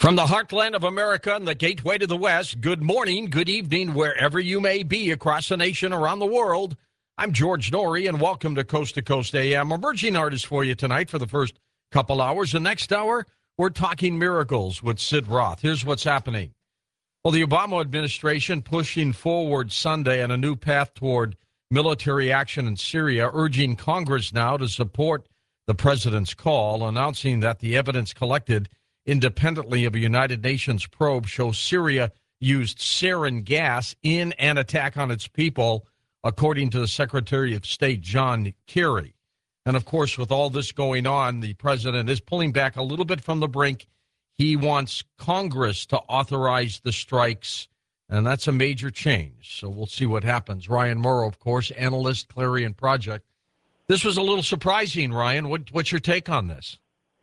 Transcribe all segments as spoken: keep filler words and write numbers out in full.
From the heartland of America and the gateway to the West, good morning, good evening, wherever you may be across the nation, around the world. I'm George Noory, and welcome to Coast to Coast A M. Emerging artist for you tonight for the first couple hours. The next hour, we're talking miracles with Sid Roth. Here's what's happening. Well, the Obama administration pushing forward Sunday on a new path toward military action in Syria, urging Congress now to support the president's call, announcing that the evidence collected independently of a United Nations probe shows Syria used sarin gas in an attack on its people, according to the Secretary of State, John Kerry. And, of course, with all this going on, the president is pulling back a little bit from the brink. He wants Congress to authorize the strikes, and that's a major change. So we'll see what happens. Ryan Morrow, of course, analyst, Clarion Project. This was a little surprising, Ryan. What, what's your take on this?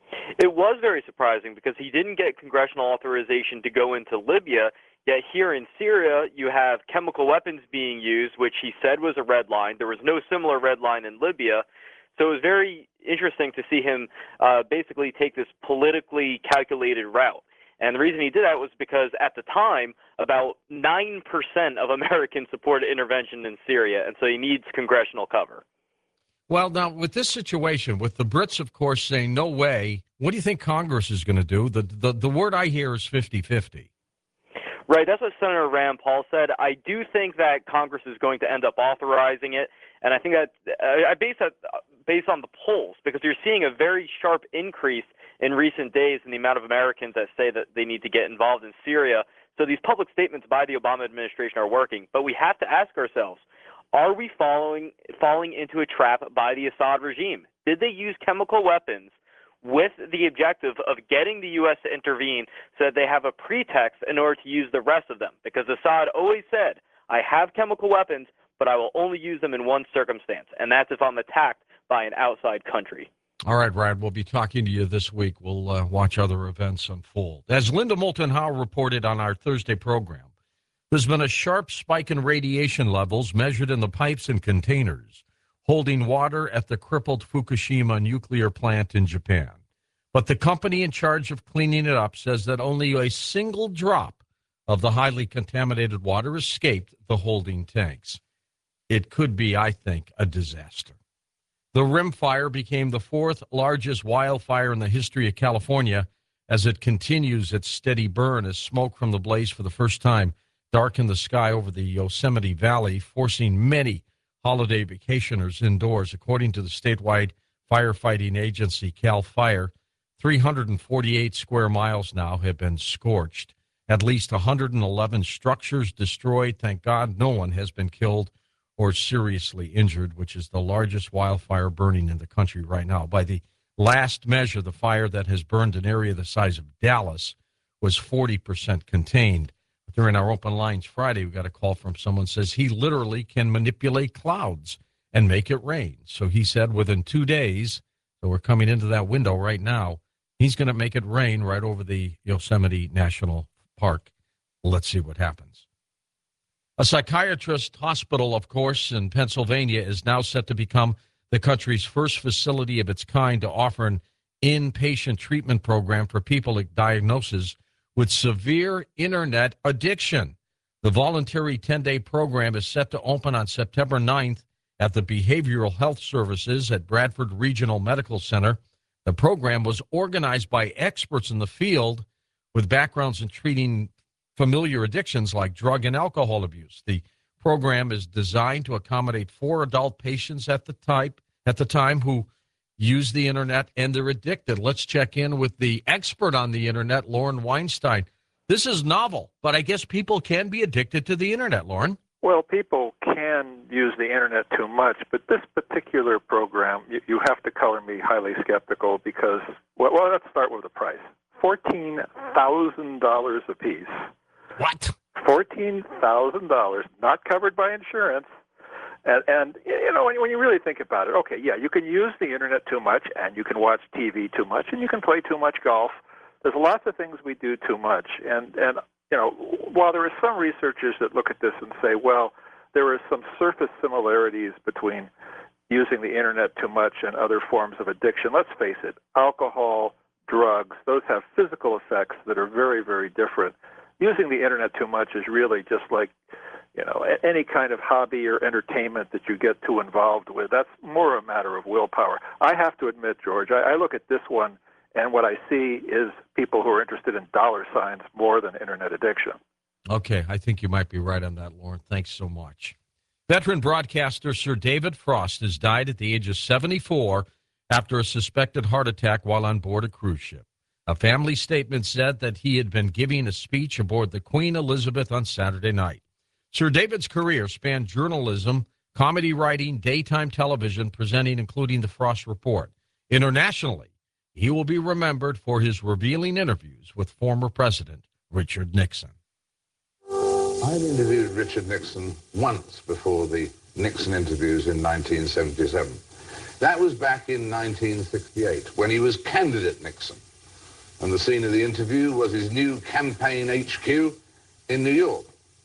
It was very surprising because he didn't get congressional authorization to go into Libya, yet here in Syria you have chemical weapons being used, which he said was a red line. There was no similar red line in Libya. So it was very interesting to see him uh, basically take this politically calculated route. And the reason he did that was because at the time, about nine percent of Americans supported intervention in Syria, and so he needs congressional cover. Well, now, with this situation, with the Brits, of course, saying no way, what do you think Congress is going to do? The, the the word I hear is fifty-fifty. Right, that's what Senator Rand Paul said. I do think that Congress is going to end up authorizing it, and I think that uh, I base that based on the polls, because you're seeing a very sharp increase in recent days in the amount of Americans that say that they need to get involved in Syria. So these public statements by the Obama administration are working, but we have to ask ourselves, are we following, falling into a trap by the Assad regime? Did they use chemical weapons with the objective of getting the U S to intervene so that they have a pretext in order to use the rest of them? Because Assad always said, I have chemical weapons, but I will only use them in one circumstance, and that's if I'm attacked by an outside country. All right, Brad, we'll be talking to you this week. We'll uh, watch other events unfold. As Linda Moulton Howe reported on our Thursday program, there's been a sharp spike in radiation levels measured in the pipes and containers holding water at the crippled Fukushima nuclear plant in Japan. But the company in charge of cleaning it up says that only a single drop of the highly contaminated water escaped the holding tanks. It could be, I think, a disaster. The Rim Fire became the fourth largest wildfire in the history of California as it continues its steady burn as smoke from the blaze for the first time darkened the sky over the Yosemite Valley, forcing many holiday vacationers indoors. According to the statewide firefighting agency, CAL FIRE, three hundred forty-eight square miles now have been scorched. At least one hundred eleven structures destroyed. Thank God no one has been killed or seriously injured, which is the largest wildfire burning in the country right now. By the last measure, the fire that has burned an area the size of Dallas was forty percent contained. During our open lines Friday, we got a call from someone who says he literally can manipulate clouds and make it rain. So he said within two days, so we're coming into that window right now, he's going to make it rain right over the Yosemite National Park. Let's see what happens. A psychiatrist hospital, of course, in Pennsylvania is now set to become the country's first facility of its kind to offer an inpatient treatment program for people with diagnoses with severe internet addiction. The voluntary ten-day program is set to open on September ninth at the Behavioral Health Services at Bradford Regional Medical Center. The program was organized by experts in the field with backgrounds in treating familiar addictions like drug and alcohol abuse. The program is designed to accommodate four adult patients at the type at the time who use the internet and they're addicted. Let's check in with the expert on the internet, Lauren Weinstein. This is novel, but I guess people can be addicted to the internet, Lauren. Well, people can use the internet too much, but this particular program, you, you have to color me highly skeptical because, well, well let's start with the price. fourteen thousand dollars a piece. What? fourteen thousand dollars, not covered by insurance. And, and you know, when, when you really think about it, okay, yeah, you can use the internet too much, and you can watch T V too much, and you can play too much golf. There's lots of things we do too much. And, and you know, while there are some researchers that look at this and say, well, there are some surface similarities between using the internet too much and other forms of addiction, let's face it, alcohol, drugs. Those have physical effects that are very, very different. Using the internet too much is really just like, you know, any kind of hobby or entertainment that you get too involved with. That's more a matter of willpower. I have to admit, George, I, I look at this one, and what I see is people who are interested in dollar signs more than internet addiction. Okay, I think you might be right on that, Lauren. Thanks so much. Veteran broadcaster Sir David Frost has died at the age of seventy-four after a suspected heart attack while on board a cruise ship. A family statement said that he had been giving a speech aboard the Queen Elizabeth on Saturday night. Sir David's career spanned journalism, comedy writing, daytime television, presenting, including the Frost Report. Internationally, he will be remembered for his revealing interviews with former President Richard Nixon. I'd interviewed Richard Nixon once before the Nixon interviews in nineteen seventy-seven. That was back in nineteen sixty-eight, when he was candidate Nixon. And the scene of the interview was his new campaign H Q in New York.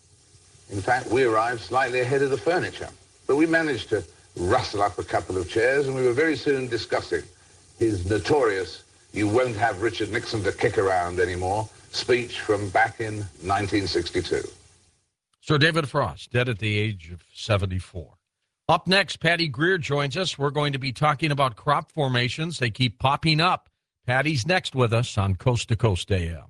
In fact, we arrived slightly ahead of the furniture, but we managed to rustle up a couple of chairs, and we were very soon discussing his notorious "you won't have Richard Nixon to kick around anymore" speech from back in nineteen sixty-two. Sir David Frost, dead at the age of seventy-four. Up next, Patty Greer joins us. We're going to be talking about crop formations. They keep popping up. Patty's next with us on Coast to Coast A M.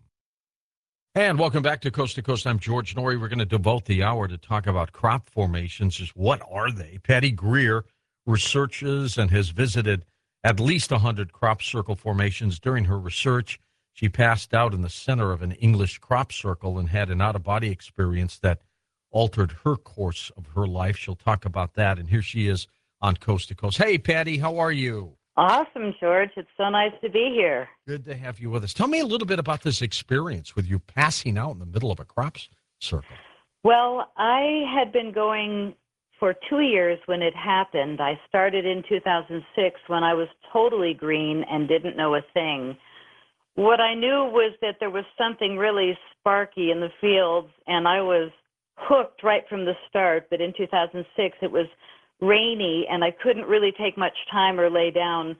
And welcome back to Coast to Coast. I'm George Noory. We're going to devote the hour to talk about crop formations. Just what are they? Patty Greer researches and has visited at least one hundred crop circle formations. During her research, she passed out in the center of an English crop circle and had an out-of-body experience that altered her course of her life. She'll talk about that, and here she is on Coast to Coast. Hey, Patty, how are you? Awesome, George. It's so nice to be here. Good to have you with us. Tell me a little bit about this experience with you passing out in the middle of a crop circle. Well, I had been going for two years when it happened. I started in two thousand six when I was totally green and didn't know a thing. What I knew was that there was something really sparky in the fields, and I was hooked right from the start. But in two thousand six, it was rainy, and I couldn't really take much time or lay down.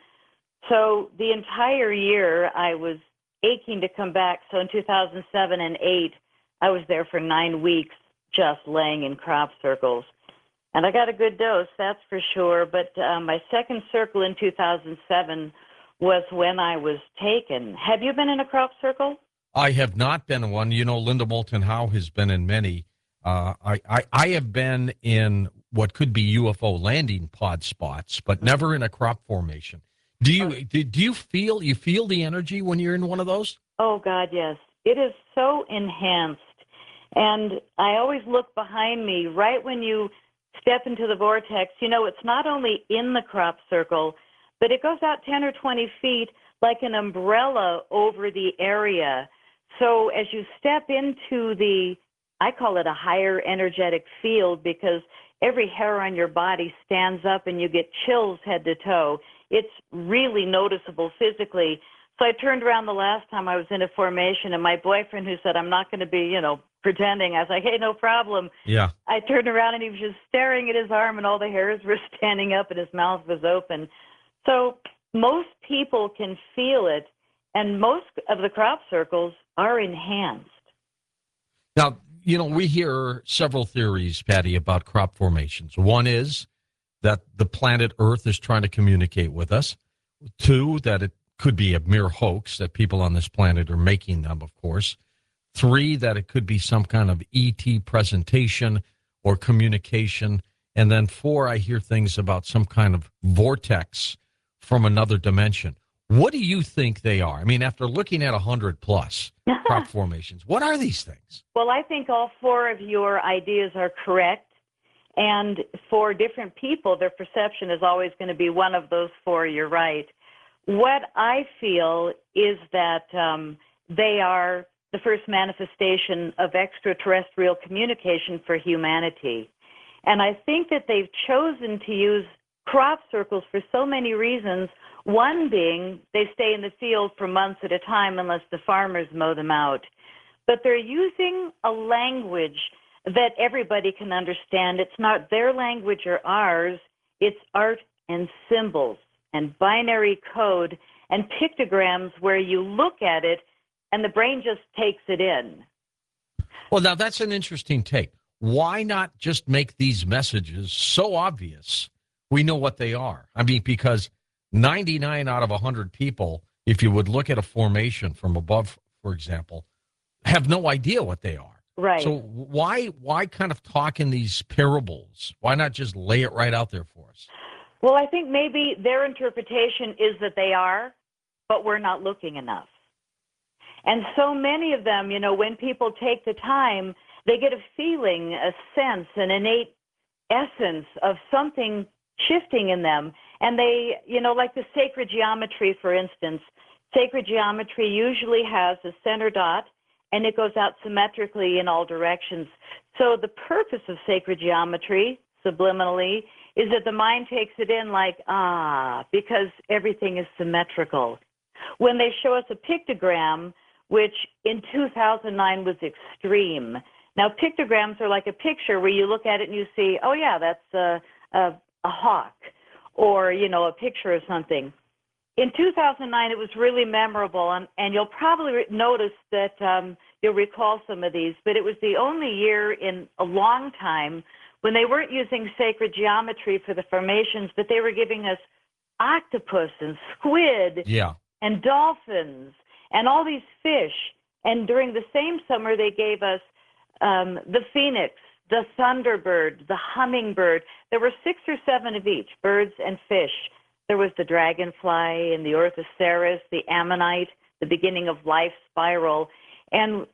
So the entire year, I was aching to come back. So in two thousand seven and eight, I was there for nine weeks just laying in crop circles. And I got a good dose, that's for sure. But uh, my second circle in two thousand seven was when I was taken. Have you been in a crop circle? I have not been in one. You know, Linda Moulton Howe has been in many. Uh, I, I, I have been in what could be U F O landing pod spots, but never in a crop formation. Do you do, do you feel you feel the energy when you're in one of those? Oh, God, yes. It is so enhanced. And I always look behind me right when you step into the vortex. You know, it's not only in the crop circle, but it goes out ten or twenty feet like an umbrella over the area. So as you step into the, I call it a higher energetic field, because every hair on your body stands up and you get chills head to toe. It's really noticeable physically. So I turned around the last time I was in a formation, and my boyfriend, who said, I'm not going to be, you know, pretending, I was like, hey, no problem. Yeah. I turned around and he was just staring at his arm, and all the hairs were standing up and his mouth was open. So most people can feel it, and most of the crop circles are enhanced. Now, you know, we hear several theories, Patty, about crop formations. One is that the planet Earth is trying to communicate with us. Two, that it could be a mere hoax, that people on this planet are making them, of course. Three, that it could be some kind of E T presentation or communication. And then four, I hear things about some kind of vortex from another dimension. What do you think they are? I mean, after looking at one hundred plus crop formations, what are these things? Well, I think all four of your ideas are correct. And for different people, their perception is always going to be one of those four. You're right. What I feel is that um, they are the first manifestation of extraterrestrial communication for humanity. And I think that they've chosen to use crop circles for so many reasons, one being they stay in the field for months at a time unless the farmers mow them out. But they're using a language that everybody can understand. It's not their language or ours. It's art and symbols and binary code. and pictograms where you look at it and the brain just takes it in. Well, now that's an interesting take. Why not just make these messages so obvious we know what they are? I mean, because ninety-nine out of one hundred people, if you would look at a formation from above, for example, have no idea what they are. Right. So why why kind of talk in these parables? Why not just lay it right out there for us? Well, I think maybe their interpretation is that they are, but we're not looking enough. And so many of them, you know, when people take the time, they get a feeling, a sense, an innate essence of something shifting in them. And they, you know, like the sacred geometry, for instance, sacred geometry usually has a center dot, and it goes out symmetrically in all directions. So the purpose of sacred geometry, subliminally, is that the mind takes it in like, ah, because everything is symmetrical. When they show us a pictogram, which in two thousand nine was extreme. Now, pictograms are like a picture where you look at it and you see, oh, yeah, that's a, a, a hawk, or, you know, a picture of something. In two thousand nine, it was really memorable, and, and you'll probably re- notice that um, you'll recall some of these, but it was the only year in a long time when they weren't using sacred geometry for the formations, but they were giving us octopus and squid Yeah. and dolphins and all these fish. And during the same summer, they gave us um, the phoenix, the thunderbird, the hummingbird. There were six or seven of each, birds and fish. There was the dragonfly and the orthoceras, the ammonite, the beginning of life spiral. And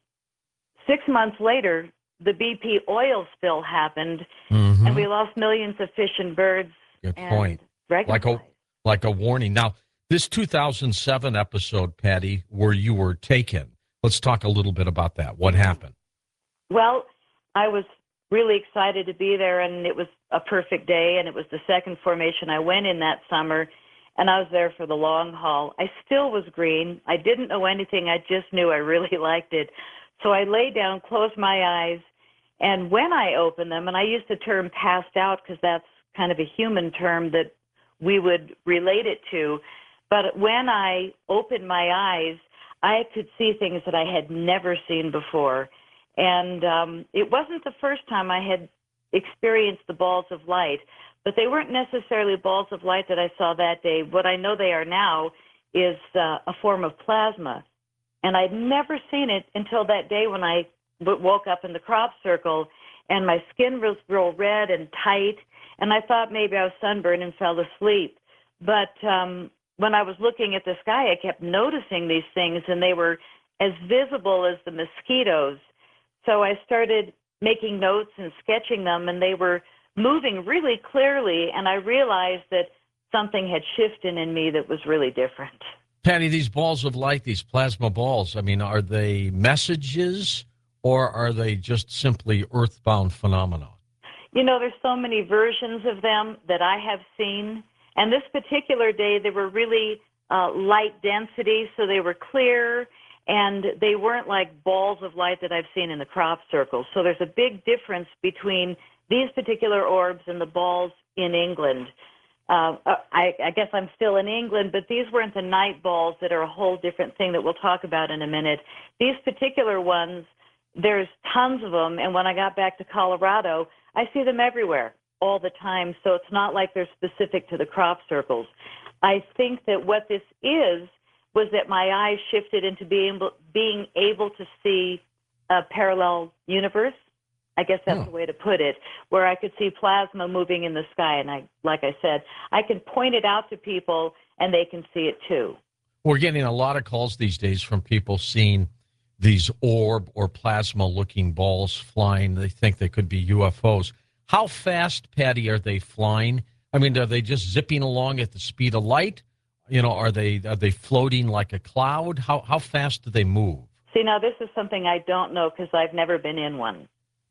six months later, the B P oil spill happened, Mm-hmm. and we lost millions of fish and birds. Good and point. Like dragonflies. a like a warning. Now, this two thousand seven episode, Patty, where you were taken, let's talk a little bit about that. What happened? Well, I was really excited to be there, and it was a perfect day, and it was the second formation I went in that summer, and I was there for the long haul. I still was green. I didn't know anything. I just knew I really liked it. So I lay down, closed my eyes, and when I opened them, and I use the term passed out because that's kind of a human term that we would relate it to, but when I opened my eyes, I could see things that I had never seen before. And um, it wasn't the first time I had experienced the balls of light, but they weren't necessarily balls of light that I saw that day. What I know they are now is uh, a form of plasma. And I'd never seen it until that day when I w- woke up in the crop circle, and my skin was real red and tight, and I thought maybe I was sunburned and fell asleep. But um, when I was looking at the sky, I kept noticing these things, and they were as visible as the mosquitoes. So I started making notes and sketching them, and they were moving really clearly, and I realized that something had shifted in me that was really different. Patty, these balls of light, these plasma balls, I mean, are they messages or are they just simply earthbound phenomena? You know, there's so many versions of them that I have seen, and this particular day, they were really uh, light density, so they were clear, and they weren't like balls of light that I've seen in the crop circles. So there's a big difference between these particular orbs and the balls in England. Uh, I, I guess I'm still in England, but these weren't the night balls that are a whole different thing that we'll talk about in a minute. These particular ones, there's tons of them, and when I got back to Colorado, I see them everywhere all the time, so it's not like they're specific to the crop circles. I think that what this is was that my eyes shifted into being able, being able to see a parallel universe. I guess that's Hmm. the way to put it, where I could see plasma moving in the sky. And I, like I said, I can point it out to people and they can see it too. We're getting a lot of calls these days from people seeing these orb or plasma looking balls flying. They think they could be U F Os. How fast, Patty, are they flying? I mean, are they just zipping along at the speed of light? You know, are they are they floating like a cloud? How how fast do they move? See, now this is something I don't know because I've never been in one.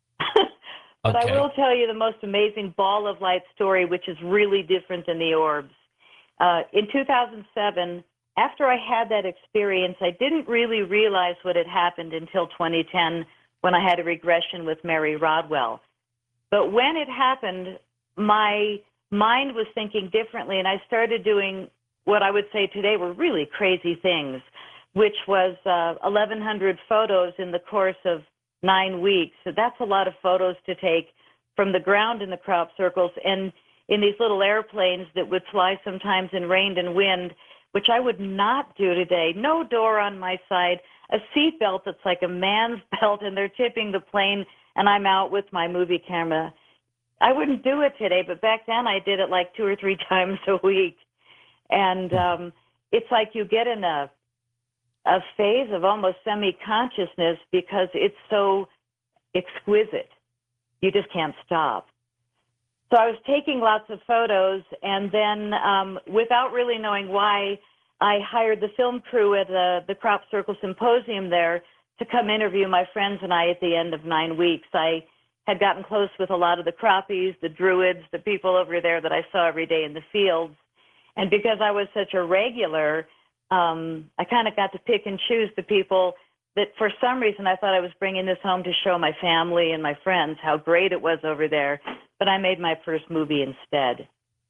But Okay. I will tell you the most amazing ball of light story, which is really different than the orbs. Uh, in two thousand seven, after I had that experience, I didn't really realize what had happened until twenty ten when I had a regression with Mary Rodwell. But when it happened, my mind was thinking differently, and I started doing what I would say today were really crazy things, which was uh, eleven hundred photos in the course of nine weeks. So that's a lot of photos to take from the ground in the crop circles and in these little airplanes that would fly sometimes in rain and wind, which I would not do today. No door on my side, a seat belt that's like a man's belt, and they're tipping the plane, and I'm out with my movie camera. I wouldn't do it today, but back then I did it like two or three times a week. And um, it's like you get in a, a phase of almost semi-consciousness because it's so exquisite. You just can't stop. So I was taking lots of photos, and then um, without really knowing why, I hired the film crew at the, the Crop Circle Symposium there to come interview my friends and I at the end of nine weeks. I had gotten close with a lot of the crappies, the druids, the people over there that I saw every day in the fields. And because I was such a regular, um, I kind of got to pick and choose the people that for some reason I thought I was bringing this home to show my family and my friends how great it was over there. But I made my first movie instead.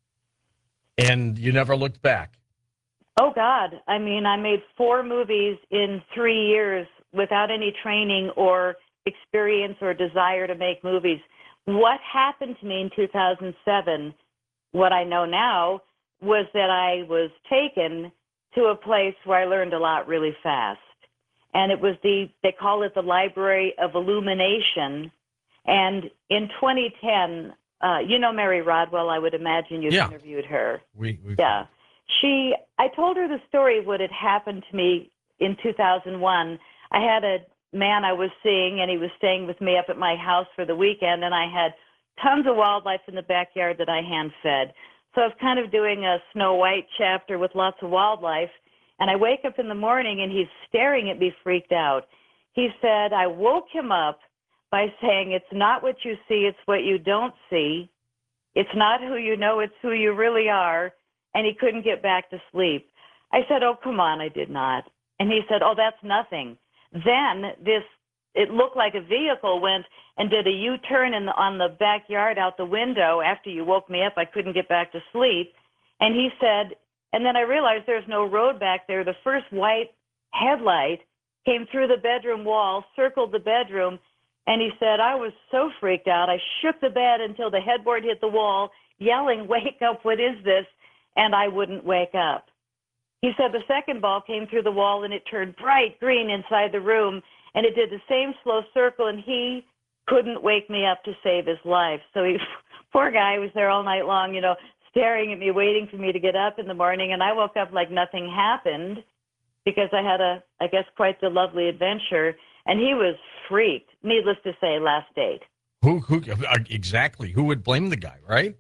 And you never looked back? Oh, God. I mean, I made four movies in three years without any training or experience or desire to make movies. What happened to me in two thousand seven, what I know now, was that I was taken to a place where I learned a lot really fast. And it was the, they call it the Library of Illumination. And in twenty ten, uh, you know Mary Rodwell, I would imagine you've yeah. interviewed her. We, we yeah. She, I told her the story of what had happened to me in two thousand one. I had a man I was seeing, and he was staying with me up at my house for the weekend, and I had tons of wildlife in the backyard that I hand-fed. So I was kind of doing a Snow White chapter with lots of wildlife, and I wake up in the morning, and he's staring at me freaked out. He said, I woke him up by saying, it's not what you see, it's what you don't see. It's not who you know, it's who you really are. And he couldn't get back to sleep. I said, oh, come on, I did not. And he said, oh, that's nothing. Then this, it looked like a vehicle went and did a U-turn in the, on the backyard out the window. After you woke me up, I couldn't get back to sleep. And he said, and then I realized there's no road back there. The first white headlight came through the bedroom wall, circled the bedroom, and he said, I was so freaked out. I shook the bed until the headboard hit the wall, yelling, wake up, what is this? And I wouldn't wake up. He said the second ball came through the wall, and it turned bright green inside the room, and it did the same slow circle, and he couldn't wake me up to save his life. So he, poor guy, was there all night long, you know, staring at me, waiting for me to get up in the morning, and I woke up like nothing happened because I had a, I guess, quite the lovely adventure, and he was freaked. Needless to say, last date. Who, who, exactly. Who would blame the guy, right?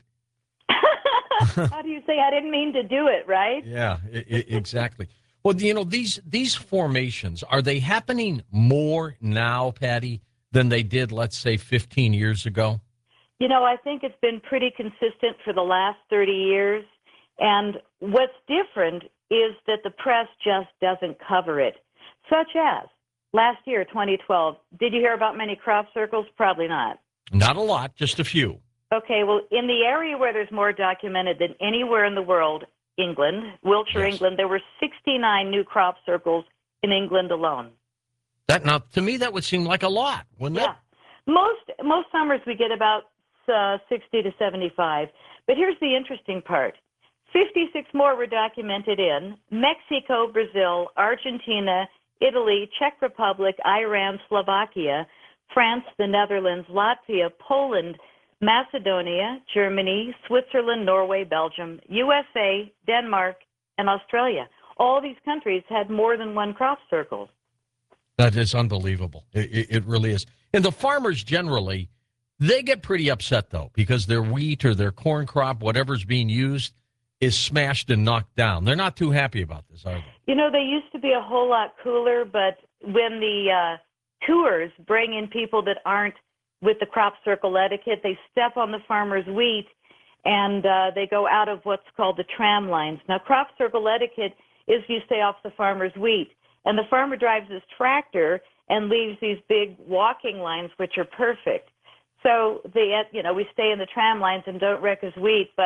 How do you say, I didn't mean to do it, right? Yeah, I- I- exactly. Well, you know, these these formations, are they happening more now, Patty, than they did, let's say, fifteen years ago? You know, I think it's been pretty consistent for the last thirty years. And what's different is that the press just doesn't cover it, such as last year, twenty twelve. Did you hear about many crop circles? Probably not. Not a lot, just a few. Okay, well, in the area where there's more documented than anywhere in the world, England, Wiltshire, Yes. England, there were sixty-nine new crop circles in England alone. That now, to me, that would seem like a lot, wouldn't Yeah. it? Most most summers we get about uh, sixty to seventy-five. But here's the interesting part. fifty-six more were documented in Mexico, Brazil, Argentina, Italy, Czech Republic, Iran, Slovakia, France, the Netherlands, Latvia, Poland, Macedonia, Germany, Switzerland, Norway, Belgium, U S A, Denmark, and Australia. All these countries had more than one crop circle. That is unbelievable. It, it, it really is. And the farmers generally, they get pretty upset, though, because their wheat or their corn crop, whatever's being used, is smashed and knocked down. They're not too happy about this, are they? You know, they used to be a whole lot cooler, but when the uh, tours bring in people that aren't with the crop circle etiquette, they step on the farmer's wheat, and uh, they go out of what's called the tram lines. Now, crop circle etiquette is you stay off the farmer's wheat, and the farmer drives his tractor and leaves these big walking lines, which are perfect. So, the, you know, we stay in the tram lines and don't wreck his wheat, but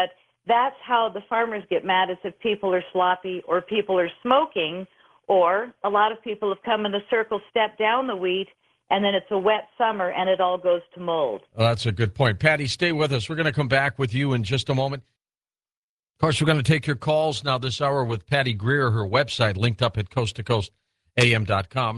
that's how the farmers get mad, is if people are sloppy or people are smoking, or a lot of people have come in a circle, step down the wheat, and then it's a wet summer and it all goes to mold. Well, that's a good point. Patty, stay with us. We're going to come back with you in just a moment. Of course, we're going to take your calls now this hour with Patty Greer, her website linked up at coast to coast a m dot com.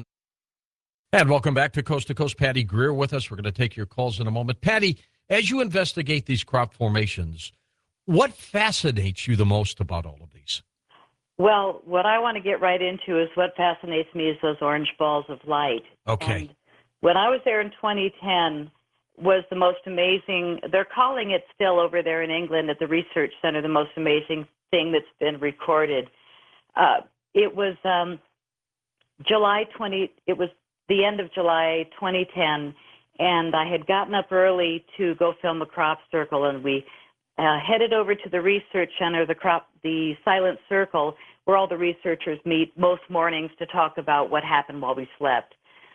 And welcome back to Coast to Coast. Patty Greer with us. We're going to take your calls in a moment. Patty, as you investigate these crop formations, what fascinates you the most about all of these? Well, what I want to get right into is what fascinates me is those orange balls of light. Okay. And when I was there in twenty ten was the most amazing, they're calling it still over there in England at the research center, the most amazing thing that's been recorded. Uh, it was um, July twentieth, it was the end of July twenty ten, and I had gotten up early to go film a crop circle, and we uh, headed over to the research center, the crop, the Silent Circle, where all the researchers meet most mornings to talk about what happened while we slept.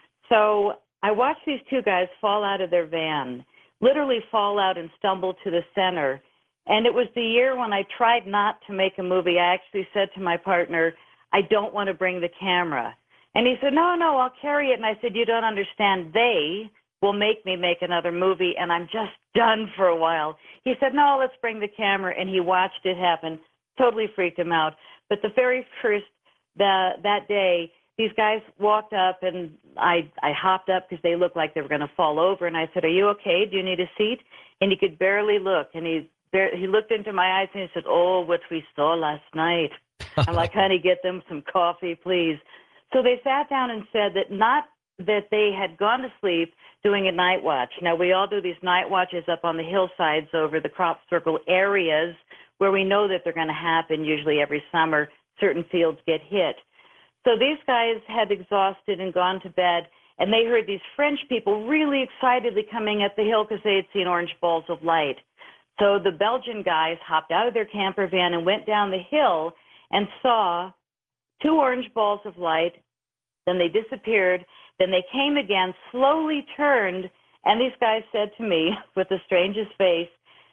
So I watched these two guys fall out of their van, literally fall out and stumble to the center. And it was the year when I tried not to make a movie. I actually said to my partner, I don't want to bring the camera. And he said, no, no, I'll carry it. And I said, you don't understand. They will make me make another movie, and I'm just done for a while. He said, no, let's bring the camera. And he watched it happen. Totally freaked him out. But the very first, the, that day, these guys walked up, and I, I hopped up because they looked like they were going to fall over. And I said, are you okay? Do you need a seat? And he could barely look. And he, he looked into my eyes, and he said, oh, what we saw last night. I'm like, honey, get them some coffee, please. So they sat down and said that not that they had gone to sleep doing a night watch. Now, we all do these night watches up on the hillsides over the crop circle areas where we know that they're going to happen. Usually every summer, certain fields get hit. So these guys had exhausted and gone to bed, and they heard these French people really excitedly coming up the hill because they had seen orange balls of light. So the Belgian guys hopped out of their camper van and went down the hill and saw two orange balls of light. Then they disappeared. Then they came again, slowly turned, and these guys said to me with the strangest face,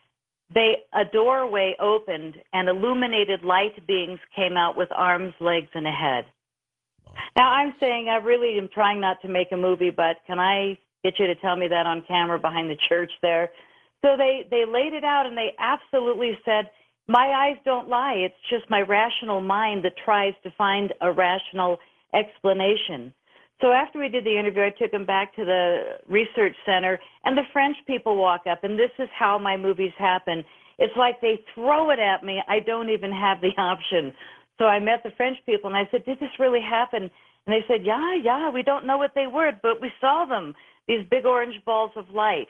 they a doorway opened and illuminated light beings came out with arms, legs, and a head. Now, I'm saying I really am trying not to make a movie, but can I get you to tell me that on camera behind the church there? So they, they laid it out, and they absolutely said, my eyes don't lie. It's just my rational mind that tries to find a rational explanation. So after we did the interview, I took them back to the research center, and the French people walk up, and this is how my movies happen. It's like they throw it at me. I don't even have the option. So I met the French people, and I said, did this really happen? And they said, yeah, yeah, we don't know what they were, but we saw them, these big orange balls of light.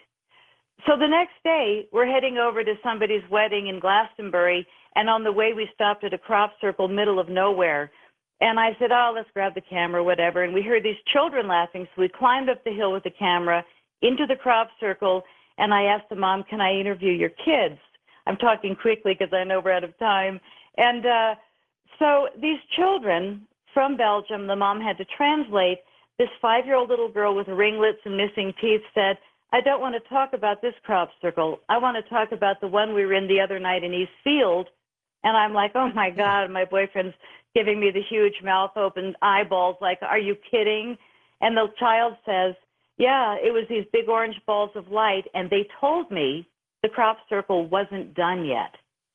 So the next day, we're heading over to somebody's wedding in Glastonbury, and on the way, we stopped at a crop circle, middle of nowhere. And I said, oh, let's grab the camera, whatever. And we heard these children laughing, so we climbed up the hill with the camera into the crop circle, and I asked the mom, can I interview your kids? I'm talking quickly because I know we're out of time. And uh, so these children from Belgium, the mom had to translate. This five-year-old little girl with ringlets and missing teeth said, I don't want to talk about this crop circle. I want to talk about the one we were in the other night in East Field. And I'm like, oh, my God, my boyfriend's giving me the huge mouth open eyeballs, like, are you kidding? And the child says, yeah, it was these big orange balls of light, and they told me the crop circle wasn't done yet.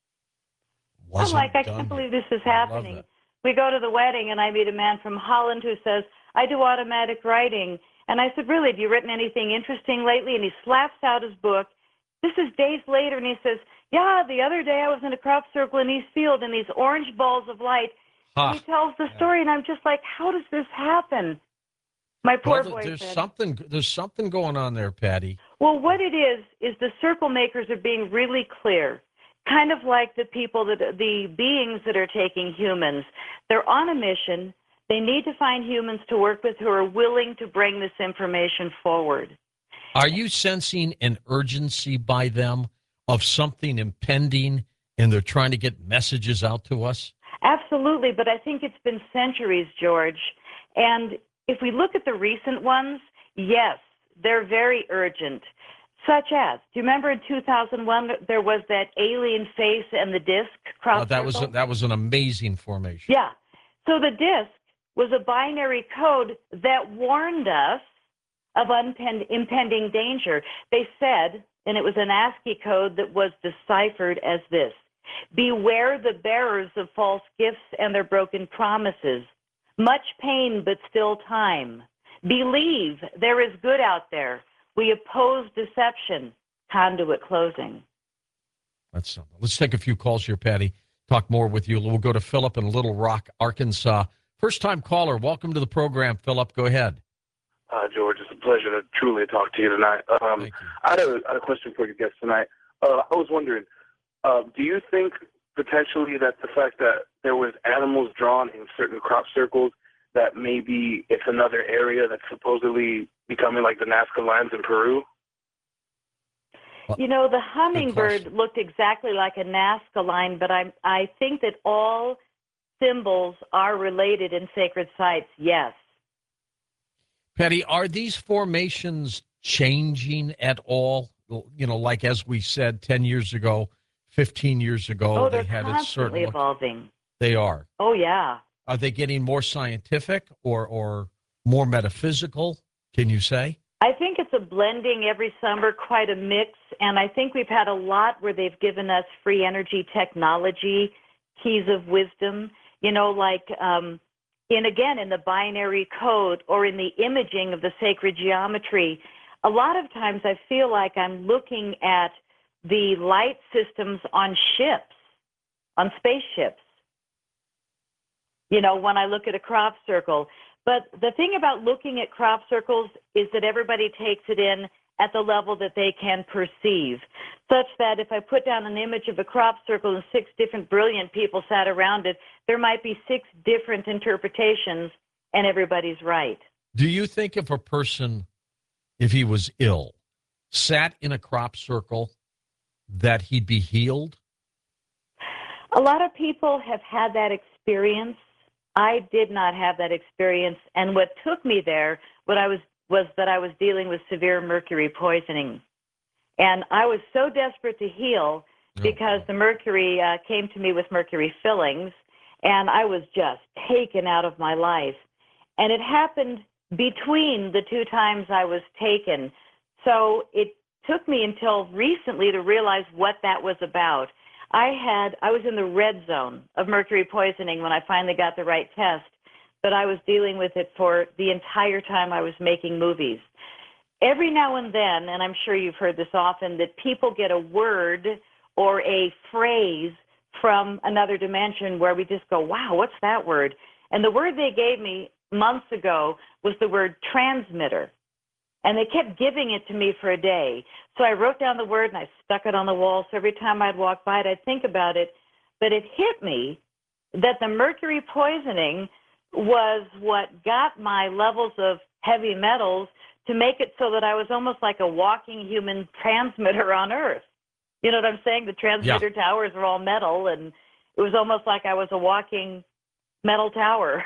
Wasn't I'm like, I done can't believe yet. this is I love happening. that. We go to the wedding, and I meet a man from Holland who says, I do automatic writing. And I said, really, have you written anything interesting lately? And he slaps out his book. This is days later, and he says, yeah, the other day I was in a crop circle in East Field, and these orange balls of light. Huh. And he tells the story, and I'm just like, how does this happen? My poor Well, boyfriend. there's something, there's something going on there, Patty. Well, what it is, is the circle makers are being really clear, kind of like the people, that the beings that are taking humans. They're on a mission. They need to find humans to work with who are willing to bring this information forward. Are you sensing an urgency by them of something impending, and they're trying to get messages out to us? Absolutely, but I think it's been centuries, George. And if we look at the recent ones, yes, they're very urgent. Such as, do you remember in two thousand one there was that alien face and the disc crop Uh, that was circle? that was an amazing formation. Yeah. So the disc was a binary code that warned us of unpend- impending danger. They said, and it was an ASCII code that was deciphered as this: beware the bearers of false gifts and their broken promises. Much pain, but still time. Believe there is good out there. We oppose deception. Conduit closing. That's something. Let's take a few calls here, Patty. Talk more with you. We'll go to Philip in Little Rock, Arkansas. First-time caller. Welcome to the program, Philip. Go ahead. Uh, George, it's a pleasure to truly talk to you tonight. Um, Thank you. I had a, a question for your guest tonight. Uh, I was wondering, uh, do you think potentially that the fact that there was animals drawn in certain crop circles, that maybe it's another area that's supposedly becoming like the Nazca lines in Peru? You know, the hummingbird looked exactly like a Nazca line, but I I think that all symbols are related in sacred sites, yes. Patty, are these formations changing at all? You know, like as we said ten years ago, fifteen years ago, Oh, they they're had a constantly certain look. evolving. They are. Oh, yeah. Are they getting more scientific or, or more metaphysical, can you say? I think it's a blending every summer, quite a mix. And I think we've had a lot where they've given us free energy technology, keys of wisdom, you know, like um, in, again, in the binary code or in the imaging of the sacred geometry. A lot of times I feel like I'm looking at the light systems on ships, on spaceships, you know, when I look at a crop circle. But the thing about looking at crop circles is that everybody takes it in at the level that they can perceive, such that if I put down an image of a crop circle and six different brilliant people sat around it, there might be six different interpretations, and everybody's right. Do you think if a person, if he was ill, sat in a crop circle, that he'd be healed? A lot of people have had that experience. I did not have that experience, and what took me there, what I was was that I was dealing with severe mercury poisoning, and I was so desperate to heal because the mercury uh, came to me with mercury fillings, and I was just taken out of my life, and it happened between the two times I was taken, so it took me until recently to realize what that was about. I had, I was in the red zone of mercury poisoning when I finally got the right test, but I was dealing with it for the entire time I was making movies. Every now and then, and I'm sure you've heard this often, that people get a word or a phrase from another dimension where we just go, wow, what's that word? And the word they gave me months ago was the word transmitter. And they kept giving it to me for a day. So I wrote down the word and I stuck it on the wall. So every time I'd walk by it, I'd think about it. But it hit me that the mercury poisoning was what got my levels of heavy metals to make it so that I was almost like a walking human transmitter on Earth. You know what I'm saying? The transmitter yeah. towers are all metal, and it was almost like I was a walking metal tower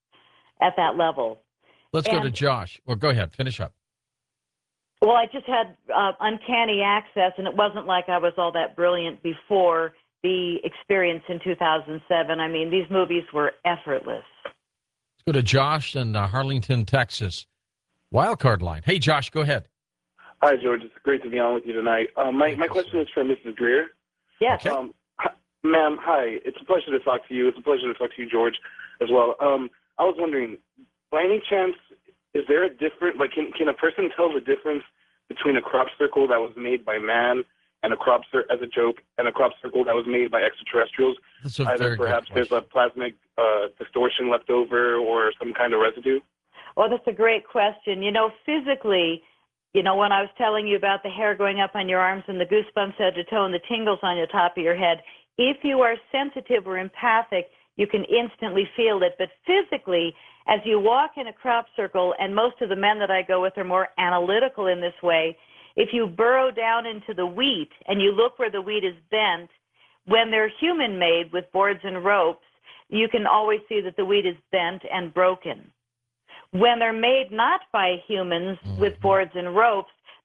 at that level. Let's and, go to Josh. Well, go ahead. Finish up. Well, I just had uh, uncanny access, and it wasn't like I was all that brilliant before the experience in two thousand seven. I mean, these movies were effortless. Let's go to Josh in uh, Harlingen, Texas. Wildcard line. Hey, Josh, go ahead. Hi, George. It's great to be on with you tonight. Um, my, my question is for Missus Greer. Yes. Okay. Um, hi, ma'am, hi. It's a pleasure to talk to you. It's a pleasure to talk to you, George, as well. Um, I was wondering, by any chance, is there a different, like, can, can a person tell the difference between a crop circle that was made by man and a crop cir- as a joke and a crop circle that was made by extraterrestrials? That's a Either very perhaps good there's a plasmic uh, distortion left over or some kind of residue? Well, that's a great question. You know, physically, you know, when I was telling you about the hair going up on your arms and the goosebumps head to toe and the tingles on the top of your head, if you are sensitive or empathic, you can instantly feel it. But physically, as you walk in a crop circle, and most of the men that I go with are more analytical in this way, if you burrow down into the wheat and you look where the wheat is bent, when they're human-made with boards and ropes, you can always see that the wheat is bent and broken. When they're made not by humans mm-hmm. with boards and ropes,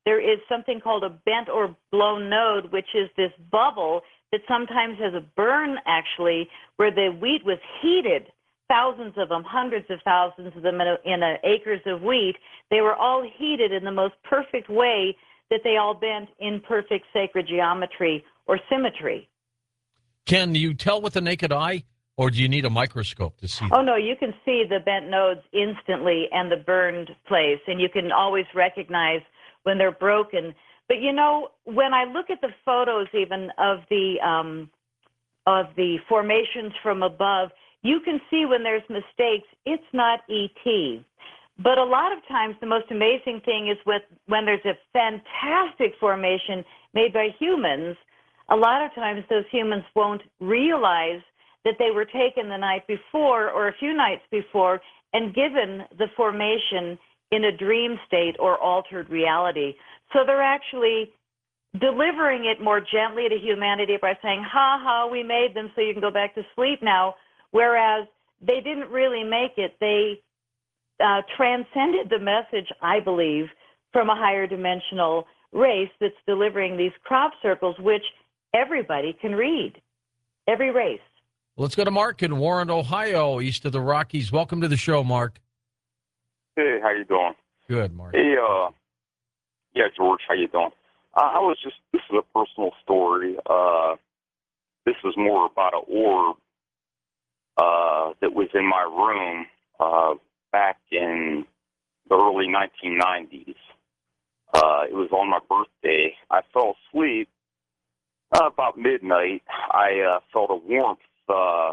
there is something called a bent or blown node, which is this bubble that sometimes has a burn, actually, where the wheat was heated, thousands of them, hundreds of thousands of them in, a, in a acres of wheat. They were all heated in the most perfect way that they all bent in perfect sacred geometry or symmetry. Can you tell with the naked eye, or do you need a microscope to see Oh, that? no, you can see the bent nodes instantly and the burned place, and you can always recognize when they're broken. But, you know, when I look at the photos even of the um, of the formations from above, you can see when there's mistakes, it's not E T. But a lot of times the most amazing thing is with, when there's a fantastic formation made by humans, a lot of times those humans won't realize that they were taken the night before or a few nights before and given the formation in a dream state or altered reality. So they're actually delivering it more gently to humanity by saying, ha ha, we made them so you can go back to sleep now, whereas they didn't really make it. They uh, transcended the message, I believe, from a higher dimensional race that's delivering these crop circles, which everybody can read, every race. Let's go to Mark in Warren, Ohio, east of the Rockies. Welcome to the show, Mark. Hey, how you doing? Good, Mark. Hey, uh, yeah, George, how you doing? Uh, I was just, this is a personal story. Uh, this is more about an orb uh, that was in my room uh, back in the early nineteen nineties. Uh, it was on my birthday. I fell asleep uh, about midnight. I uh, felt a warmth uh,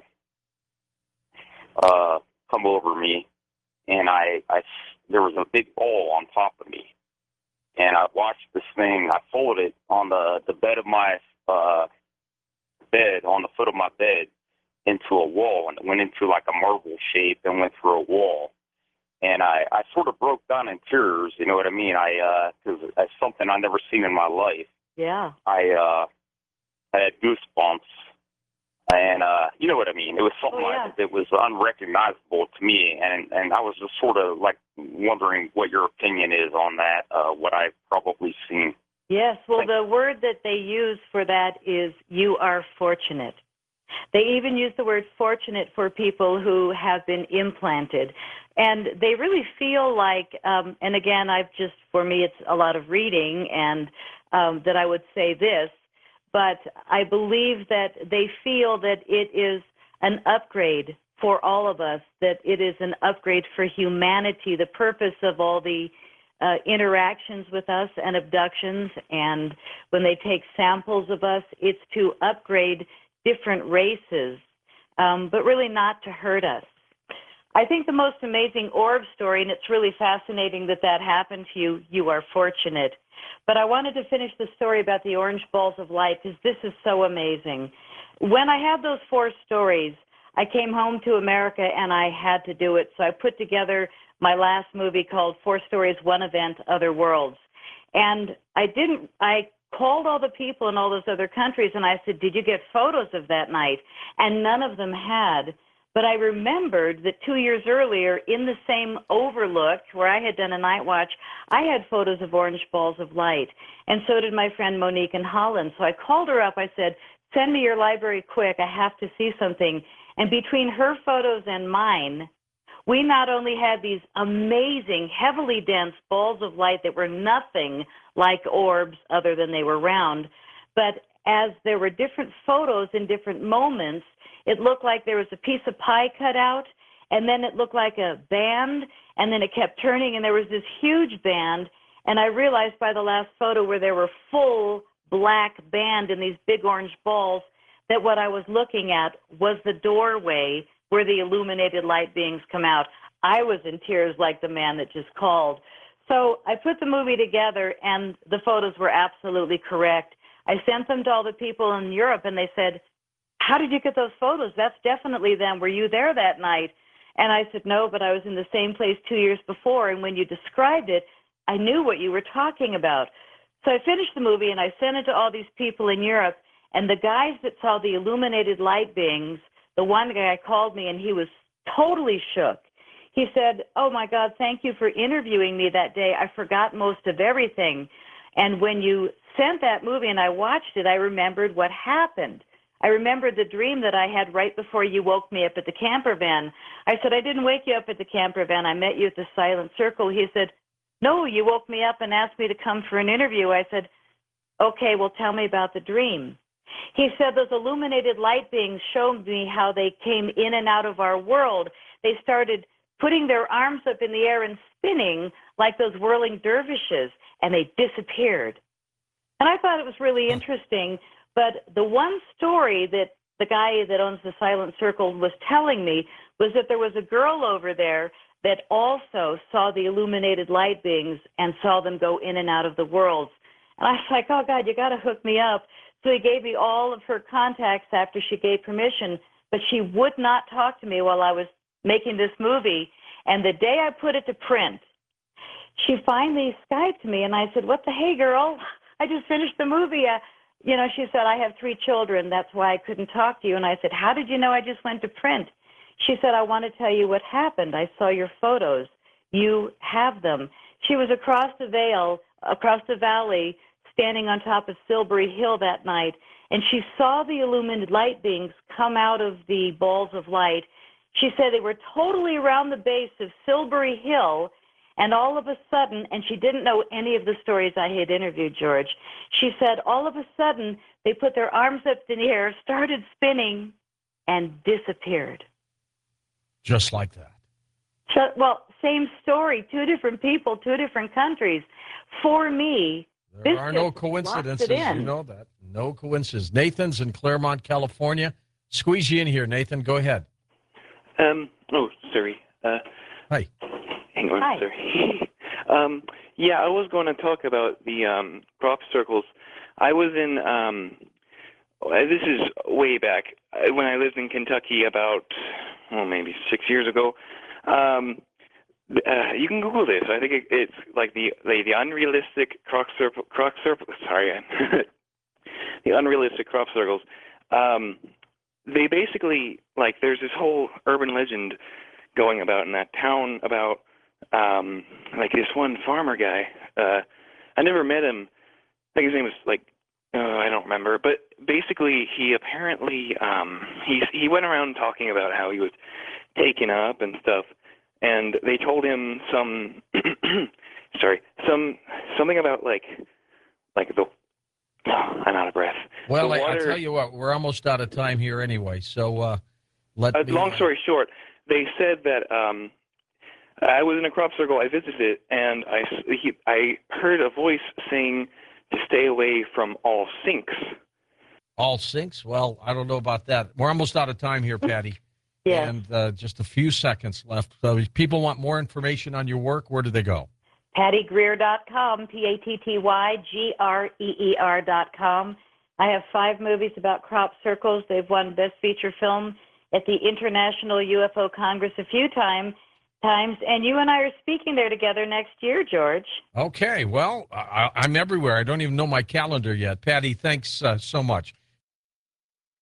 uh, come over me, and I, I, there was a big ball on top of me. And I watched this thing. I folded on the, the bed of my uh, bed, on the foot of my bed, into a wall, and it went into like a marble shape and went through a wall. And I, I sort of broke down in tears, you know what I mean? I, because uh, it's something I've never seen in my life. Yeah. I, uh, I had goosebumps, and uh, you know what I mean? It was something Oh, yeah. like, that was unrecognizable to me, and, and I was just sort of like wondering what your opinion is on that, uh, what I've probably seen. Yes, well, the word that they use for that is you are fortunate. They even use the word fortunate for people who have been implanted. And they really feel like, um, and again, I've just, for me, it's a lot of reading, and um, that I would say this, but I believe that they feel that it is an upgrade for all of us, that it is an upgrade for humanity. The purpose of all the uh, interactions with us and abductions, and when they take samples of us, it's to upgrade different races, um, but really not to hurt us. I think the most amazing orb story, and it's really fascinating that that happened to you, you are fortunate. But I wanted to finish the story about the orange balls of light because this is so amazing. When I had those four stories, I came home to America and I had to do it. So I put together my last movie called Four Stories, One Event, Other Worlds. And I didn't, I called all the people in all those other countries and I said, did you get photos of that night? And none of them had. But I remembered that two years earlier, in the same overlook where I had done a night watch, I had photos of orange balls of light. And so did my friend Monique in Holland. So I called her up. I said, send me your library quick. I have to see something. And between her photos and mine, we not only had these amazing, heavily dense balls of light that were nothing like orbs other than they were round, but as there were different photos in different moments, it looked like there was a piece of pie cut out, and then it looked like a band, and then it kept turning, and there was this huge band, and I realized by the last photo where there were full black band and these big orange balls that what I was looking at was the doorway where the illuminated light beings come out. I was in tears like the man that just called. So I put the movie together, and the photos were absolutely correct. I sent them to all the people in Europe, and they said, how did you get those photos? That's definitely them. Were you there that night? And I said, no, but I was in the same place two years before, and when you described it, I knew what you were talking about. So I finished the movie, and I sent it to all these people in Europe, and the guys that saw the illuminated light beings, the one guy called me, and he was totally shook. He said, oh, my God, thank you for interviewing me that day. I forgot most of everything. And when you sent that movie and I watched it, I remembered what happened. I remembered the dream that I had right before you woke me up at the camper van. I said, I didn't wake you up at the camper van. I met you at the Silent Circle. He said, no, you woke me up and asked me to come for an interview. I said, okay, well, tell me about the dream. He said those illuminated light beings showed me how they came in and out of our world. They started putting their arms up in the air and spinning like those whirling dervishes, and they disappeared. And I thought it was really interesting. But the one story that the guy that owns the Silent Circle was telling me was that there was a girl over there that also saw the illuminated light beings and saw them go in and out of the worlds. And I was like, oh, God, you got to hook me up. So he gave me all of her contacts after she gave permission, but she would not talk to me while I was making this movie. And the day I put it to print, she finally Skyped me, and I said, what the hey, girl? I just finished the movie. Uh, You know, she said, I have three children. That's why I couldn't talk to you. And I said, how did you know I just went to print? She said, I want to tell you what happened. I saw your photos. You have them. She was across the Vale, across the valley, standing on top of Silbury Hill that night, and she saw the illuminated light beings come out of the balls of light. She said they were totally around the base of Silbury Hill. And all of a sudden, and she didn't know any of the stories I had interviewed, George, she said all of a sudden they put their arms up in the air, started spinning, and disappeared. Just like that. So, well, same story, two different people, two different countries. For me, There this are no just coincidences. locked it in. You know that. No coincidences. Nathan's in Claremont, California. Squeeze you in here, Nathan. Go ahead. Um. Oh, sorry. Uh, Hi. Hang on, Hi. sorry. um, yeah, I was going to talk about the um, crop circles. I was in, um, this is way back, uh, when I lived in Kentucky about, well, maybe six years ago. Um, uh, you can Google this. I think it, it's like the, the, the unrealistic crop circle, crop circle, sorry, the unrealistic crop circles. Um, they basically, like, there's this whole urban legend going about in that town about, um, like this one farmer guy. Uh, I never met him. I think his name was like, uh, I don't remember. But basically, he apparently, um, he he went around talking about how he was taken up and stuff. And they told him some, sorry, some something about like, like the. Oh, I'm out of breath. Well, The I, I water- tell you what, we're almost out of time here anyway. So uh, let Uh, me. long story short, they said that um, I was in a crop circle. I visited it, and I, he, I heard a voice saying to stay away from all sinks. All sinks? Well, I don't know about that. We're almost out of time here, Patty. Yes. And uh, just a few seconds left. So if people want more information on your work, where do they go? Patty Greer dot com, P A T T Y G R E E R dot com. I have five movies about crop circles. They've won Best Feature Film at the International U F O Congress a few time, times, and you and I are speaking there together next year, George. Okay. Well, I, I'm everywhere. I don't even know my calendar yet. Patty, thanks uh, so much.